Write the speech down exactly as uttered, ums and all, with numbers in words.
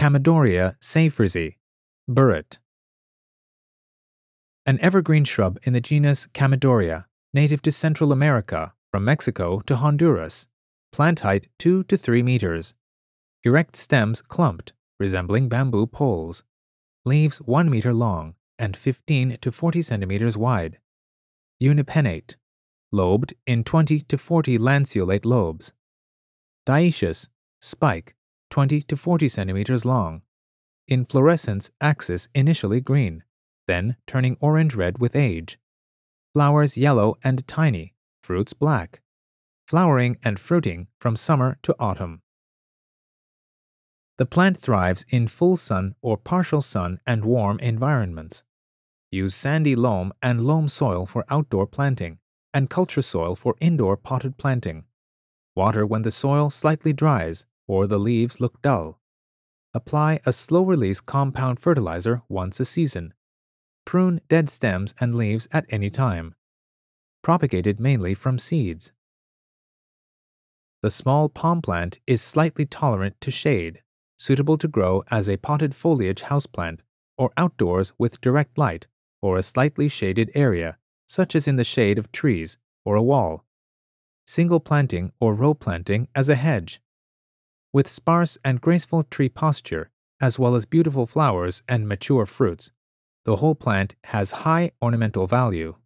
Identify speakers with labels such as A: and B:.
A: Chamaedorea seyfriesi, Burret. An evergreen shrub in the genus Chamaedorea, native to Central America, from Mexico to Honduras. Plant height two to three meters. Erect stems clumped, resembling bamboo poles. Leaves one meter long and fifteen to forty centimeters wide. Unipennate, lobed in twenty to forty lanceolate lobes. Dioecious, spike, twenty to forty centimeters long. Inflorescence axis initially green, then turning orange-red with age. Flowers yellow and tiny, fruits black. Flowering and fruiting from summer to autumn. The plant thrives in full sun or partial sun and warm environments. Use sandy loam and loam soil for outdoor planting, and culture soil for indoor potted planting. Water when the soil slightly dries or the leaves look dull. Apply a slow-release compound fertilizer once a season. Prune dead stems and leaves at any time. Propagated mainly from seeds. The small palm plant is slightly tolerant to shade, suitable to grow as a potted foliage houseplant or outdoors with direct light or a slightly shaded area, such as in the shade of trees or a wall. Single planting or row planting as a hedge. With sparse and graceful tree posture, as well as beautiful flowers and mature fruits, the whole plant has high ornamental value.